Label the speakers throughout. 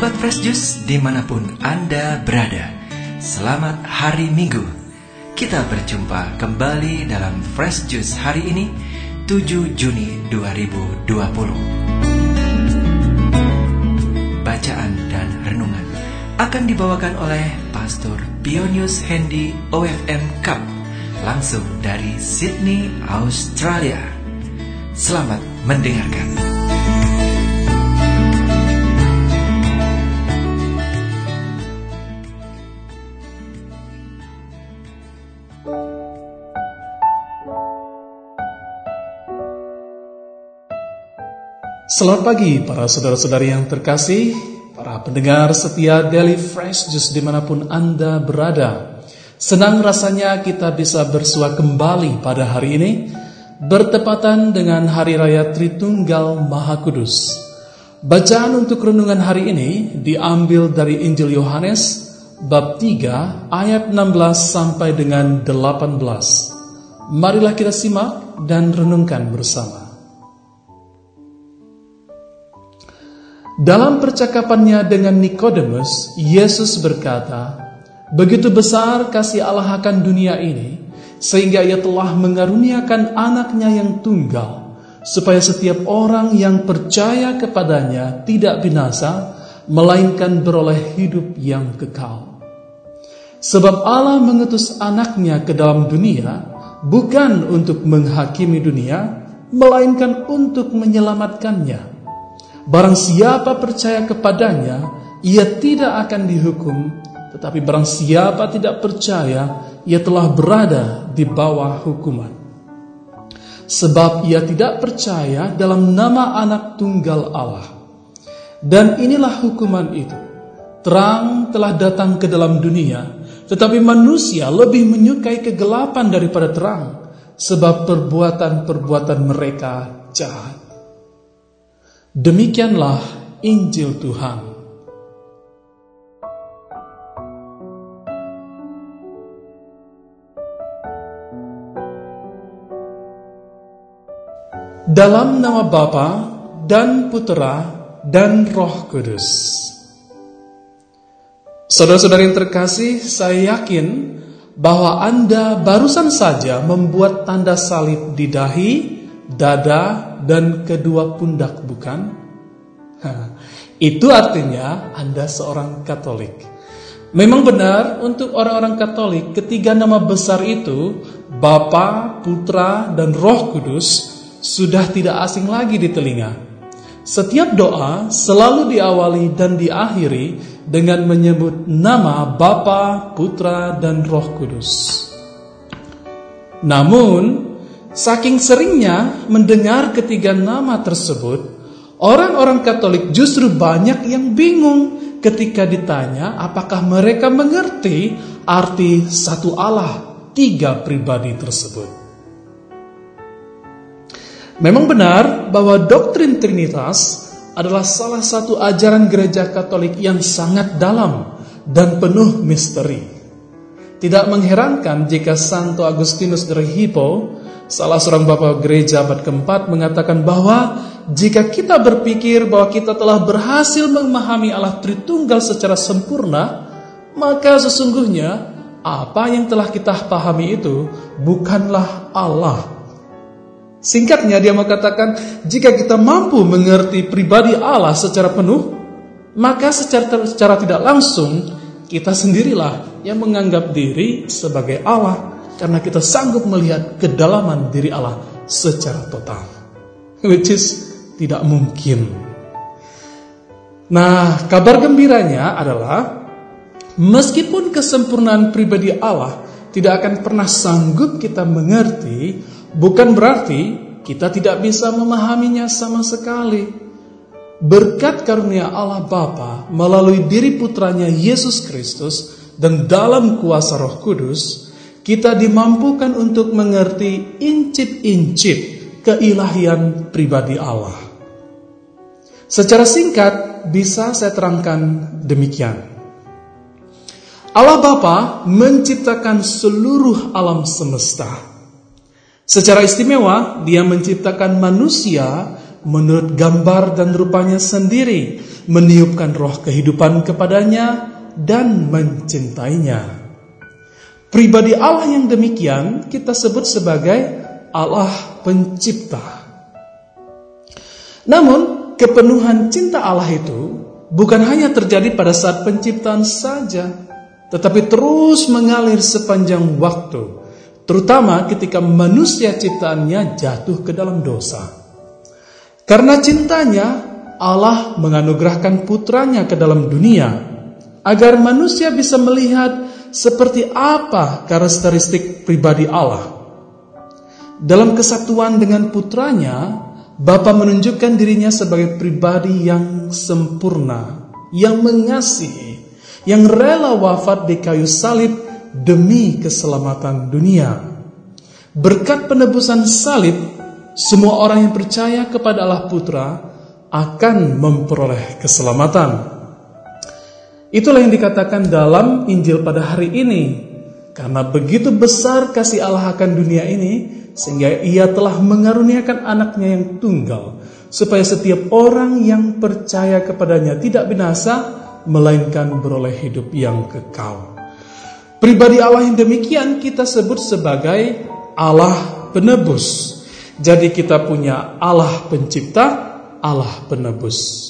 Speaker 1: Sobat Fresh Juice dimanapun Anda berada, selamat hari Minggu. Kita berjumpa kembali dalam Fresh Juice hari ini 7 Juni 2020. Bacaan dan renungan akan dibawakan oleh Pastor Pionius Hendy OFM Cup, langsung dari Sydney, Australia. Selamat mendengarkan.
Speaker 2: Selamat pagi para saudara-saudari yang terkasih, para pendengar setia Daily Fresh Juice dimanapun Anda berada. Senang rasanya kita bisa bersua kembali pada hari ini, bertepatan dengan Hari Raya Tritunggal Maha Kudus. Bacaan untuk renungan hari ini diambil dari Injil Yohanes, bab 3, ayat 16 sampai dengan 18. Marilah kita simak dan renungkan bersama. Dalam percakapannya dengan Nikodemus, Yesus berkata, "Begitu besar kasih Allah akan dunia ini, sehingga Ia telah mengaruniakan anaknya yang tunggal, supaya setiap orang yang percaya kepadanya tidak binasa, melainkan beroleh hidup yang kekal. Sebab Allah mengutus anaknya ke dalam dunia, bukan untuk menghakimi dunia, melainkan untuk menyelamatkannya. Barang siapa percaya kepadanya, ia tidak akan dihukum, tetapi barang siapa tidak percaya, ia telah berada di bawah hukuman. Sebab ia tidak percaya dalam nama anak tunggal Allah. Dan inilah hukuman itu. Terang telah datang ke dalam dunia, tetapi manusia lebih menyukai kegelapan daripada terang, sebab perbuatan-perbuatan mereka jahat." Demikianlah Injil Tuhan. Dalam nama Bapa dan Putera dan Roh Kudus. Saudara-saudari yang terkasih, saya yakin bahwa Anda barusan saja membuat tanda salib di dahi, dada, dan kedua pundak, bukan? Itu artinya Anda seorang Katolik. Memang benar, untuk orang-orang Katolik, ketiga nama besar itu, Bapa, Putra, dan Roh Kudus, sudah tidak asing lagi di telinga. Setiap doa selalu diawali dan diakhiri dengan menyebut nama Bapa, Putra, dan Roh Kudus. Namun, saking seringnya mendengar ketiga nama tersebut, orang-orang Katolik justru banyak yang bingung ketika ditanya apakah mereka mengerti arti satu Allah, tiga pribadi tersebut. Memang benar bahwa doktrin Trinitas adalah salah satu ajaran gereja Katolik yang sangat dalam dan penuh misteri. Tidak mengherankan jika Santo Agustinus dari Hippo, salah seorang bapak gereja abad keempat, mengatakan bahwa jika kita berpikir bahwa kita telah berhasil memahami Allah Tritunggal secara sempurna, maka sesungguhnya apa yang telah kita pahami itu bukanlah Allah. Singkatnya dia mengatakan, jika kita mampu mengerti pribadi Allah secara penuh, maka secara tidak langsung kita sendirilah yang menganggap diri sebagai Allah, karena kita sanggup melihat kedalaman diri Allah secara total, which is tidak mungkin. Nah, kabar gembiranya adalah meskipun kesempurnaan pribadi Allah tidak akan pernah sanggup kita mengerti, bukan berarti kita tidak bisa memahaminya sama sekali. Berkat karunia Allah Bapa melalui diri putranya Yesus Kristus dan dalam kuasa Roh Kudus, kita dimampukan untuk mengerti incip-incip keilahian pribadi Allah. Secara singkat bisa saya terangkan demikian. Allah Bapa menciptakan seluruh alam semesta. Secara istimewa, Dia menciptakan manusia menurut gambar dan rupanya sendiri, meniupkan roh kehidupan kepadanya dan mencintainya. Pribadi Allah yang demikian kita sebut sebagai Allah pencipta. Namun, kepenuhan cinta Allah itu bukan hanya terjadi pada saat penciptaan saja, tetapi terus mengalir sepanjang waktu, terutama ketika manusia ciptaannya jatuh ke dalam dosa. Karena cintanya, Allah menganugerahkan putranya ke dalam dunia, agar manusia bisa melihat seperti apa karakteristik pribadi Allah. Dalam kesatuan dengan putranya, Bapa menunjukkan dirinya sebagai pribadi yang sempurna, yang mengasihi, yang rela wafat di kayu salib demi keselamatan dunia. Berkat penebusan salib, semua orang yang percaya kepada Allah Putra akan memperoleh keselamatan. Itulah yang dikatakan dalam Injil pada hari ini. Karena begitu besar kasih Allah akan dunia ini, sehingga Ia telah mengaruniakan anaknya yang tunggal, supaya setiap orang yang percaya kepadanya tidak binasa, melainkan beroleh hidup yang kekal. Pribadi Allah yang demikian kita sebut sebagai Allah penebus. Jadi kita punya Allah pencipta, Allah penebus.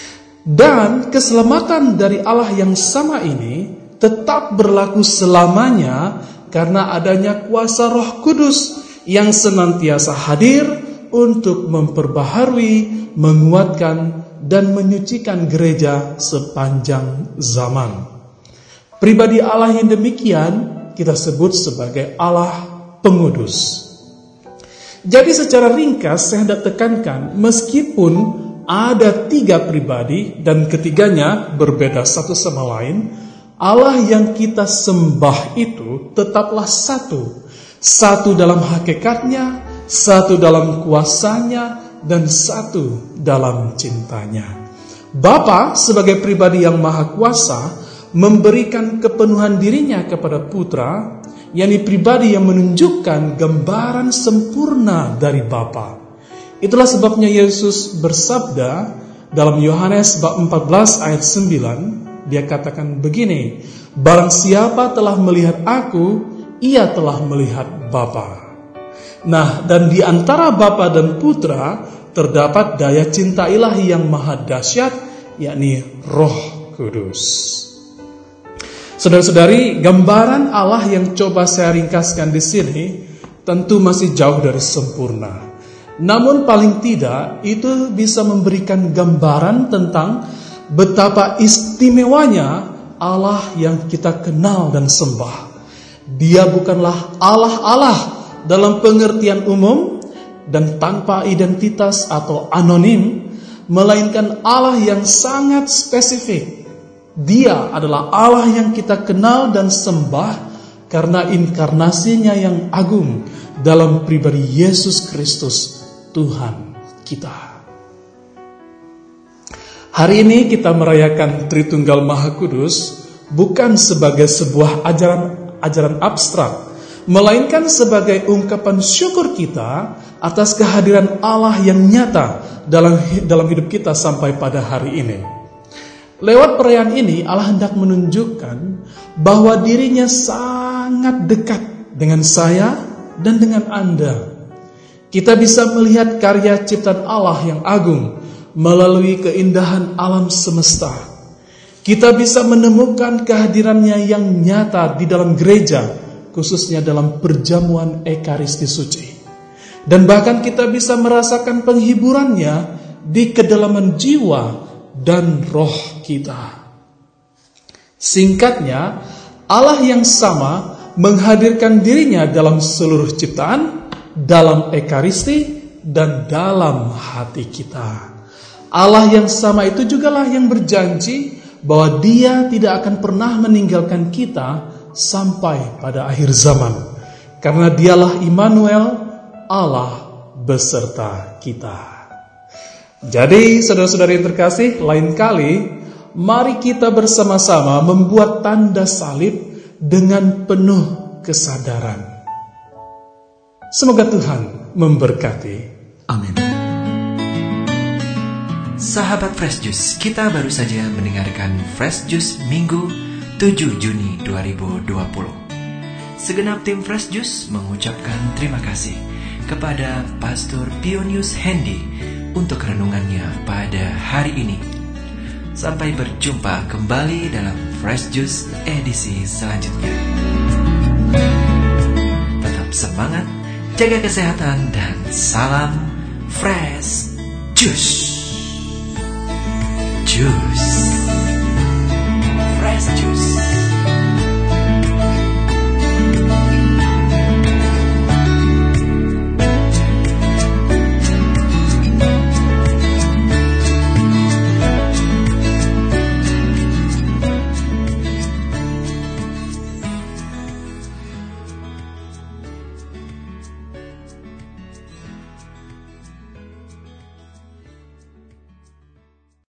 Speaker 2: Dan keselamatan dari Allah yang sama ini tetap berlaku selamanya karena adanya kuasa Roh Kudus yang senantiasa hadir untuk memperbaharui, menguatkan, dan menyucikan gereja sepanjang zaman. Pribadi Allah yang demikian kita sebut sebagai Allah pengudus. Jadi secara ringkas saya hendak tekankan, meskipun ada 3 pribadi dan ketiganya berbeda satu sama lain, Allah yang kita sembah itu tetaplah satu. Satu dalam hakikatnya, satu dalam kuasanya, dan satu dalam cintanya. Bapa sebagai pribadi yang maha kuasa memberikan kepenuhan dirinya kepada Putra, yakni pribadi yang menunjukkan gambaran sempurna dari Bapa. Itulah sebabnya Yesus bersabda dalam Yohanes bab 14 ayat 9, Dia katakan begini, barang siapa telah melihat aku, ia telah melihat Bapa. Nah, dan di antara Bapa dan Putra terdapat daya cinta ilahi yang maha dahsyat, yakni Roh Kudus. Saudara-saudari, gambaran Allah yang coba saya ringkaskan di sini tentu masih jauh dari sempurna. Namun paling tidak itu bisa memberikan gambaran tentang betapa istimewanya Allah yang kita kenal dan sembah. Dia bukanlah Allah-Allah dalam pengertian umum dan tanpa identitas atau anonim, melainkan Allah yang sangat spesifik. Dia adalah Allah yang kita kenal dan sembah karena inkarnasinya yang agung dalam pribadi Yesus Kristus, Tuhan kita. Hari ini kita merayakan Tritunggal Maha Kudus bukan sebagai sebuah ajaran abstrak, melainkan sebagai ungkapan syukur kita atas kehadiran Allah yang nyata dalam hidup kita sampai pada hari ini. Lewat perayaan ini Allah hendak menunjukkan bahwa dirinya sangat dekat dengan saya dan dengan Anda. Kita bisa melihat karya ciptaan Allah yang agung melalui keindahan alam semesta. Kita bisa menemukan kehadirannya yang nyata di dalam gereja, khususnya dalam perjamuan Ekaristi Suci. Dan bahkan kita bisa merasakan penghiburannya di kedalaman jiwa dan roh kita. Singkatnya, Allah yang sama menghadirkan dirinya dalam seluruh ciptaan, dalam Ekaristi, dan dalam hati kita. Allah yang sama itu jugalah yang berjanji bahwa Dia tidak akan pernah meninggalkan kita sampai pada akhir zaman. Karena Dialah Immanuel, Allah beserta kita. Jadi saudara-saudari yang terkasih, lain kali mari kita bersama-sama membuat tanda salib dengan penuh kesadaran. Semoga Tuhan memberkati.
Speaker 1: Amin. Sahabat Fresh Juice, kita baru saja mendengarkan Fresh Juice Minggu 7 Juni 2020. Segenap tim Fresh Juice mengucapkan terima kasih kepada Pastor Pionius Hendy untuk renungannya pada hari ini. Sampai berjumpa kembali dalam Fresh Juice edisi selanjutnya. Tetap semangat, jaga kesehatan, dan salam Fresh Juice. Fresh Juice.